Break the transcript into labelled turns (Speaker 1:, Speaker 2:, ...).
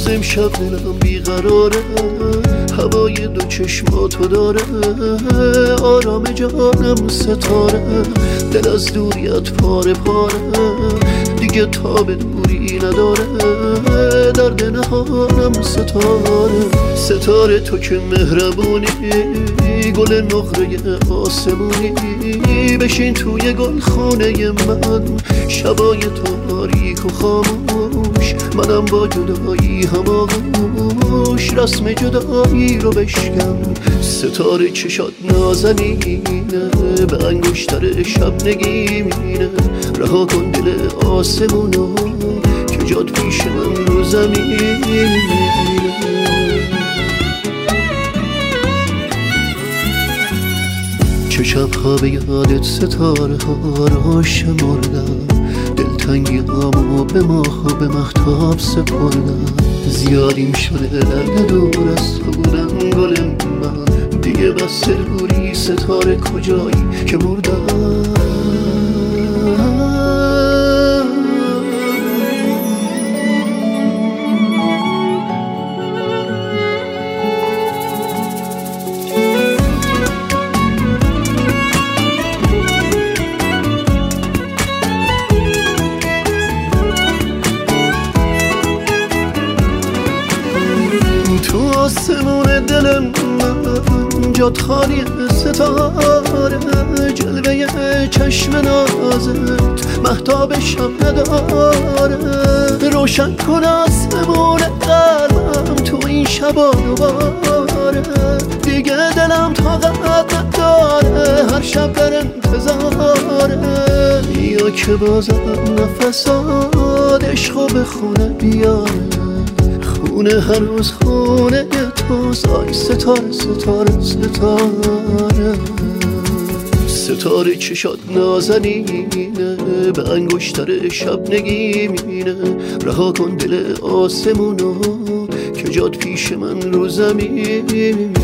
Speaker 1: امشب دلم بیقراره، هوای دو چشماتو داره، آرام جانم ستاره، دل از دوریت پاره پاره، دیگه تاب دوری نداره، درد نهانم ستاره. ستاره تو که مهربونی، گل نقره آسمونی، بشین توی گل خونه من، شبای تاریک و خاموش، منم با جدایی هماغوش، رسم جدایی رو بشکن. ستاره چشات نازنینه، به انگشتر شب نگیمینه، رها کن دل آسمونو که جاد پیش من رو زمینه. چه شبها به یادت ستاره ها را شمردم، دلتنگیامو به ماه و به مهتاب سپردم، زیادیم شده درد دور از تو بودن گل من، دیگه بس دلگوری ستاره کجایی که مردم. تو آسمون دل من جات خالی ستاره، جلوه چشم نازت مهتاب شب نداره، روشن کن آسمون قلبم تو این شبا دوباره، دیگه دلم طاقت نداره هر شب در انتظاره، یا که بازم نفسات عشقو به خونه بیاره، خونه هر روز خونه توست. آی ستاره ستاره ستاره، ستاره چشات نازنینه، به انگشتر شب نگیمینه، رها کن دل آسمونو که جاد پیش من رو زمین.